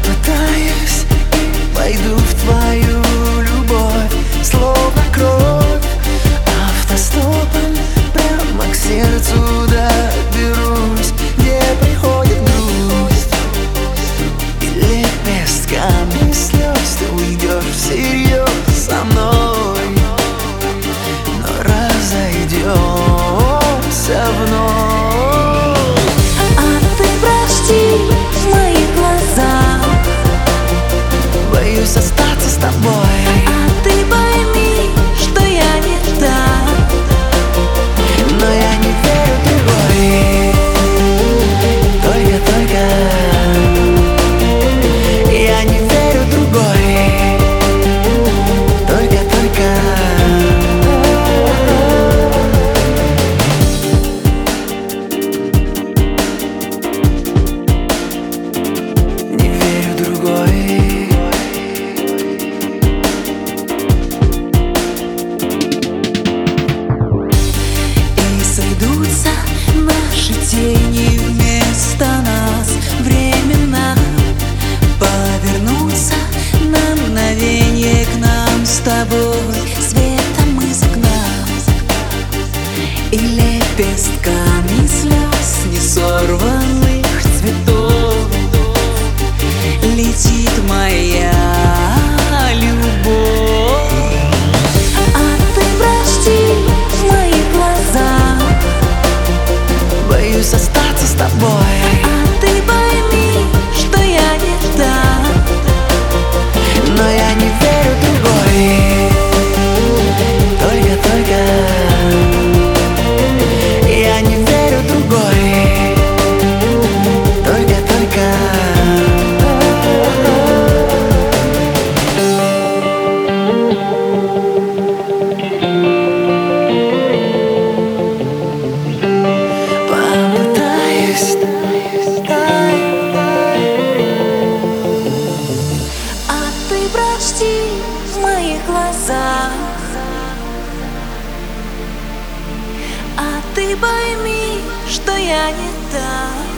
Попытаюсь и пойду в твою любовь, словно кровь, автостопом прямо к сердцу доберусь, где приходит грусть, и лепестками слез ты уйдешь всерьез со мной, но разойдемся вновь. Боюсь остаться с тобой. А ты пойми, что я не та, но я не верю в другой. Только я не верю в другой. Только не верю в другой. сойдутся наши тени вместо нас, временно повернутся на мгновенье к нам с тобой светом из окна, и лепестками слез несорванных цветов летит моя любовь. Боюсь остаться с тобой. А ты пойми, что я не та, но я не верю в другой. Только я не верю в другой. Только прости в моих глазах, а ты пойми, что я не та.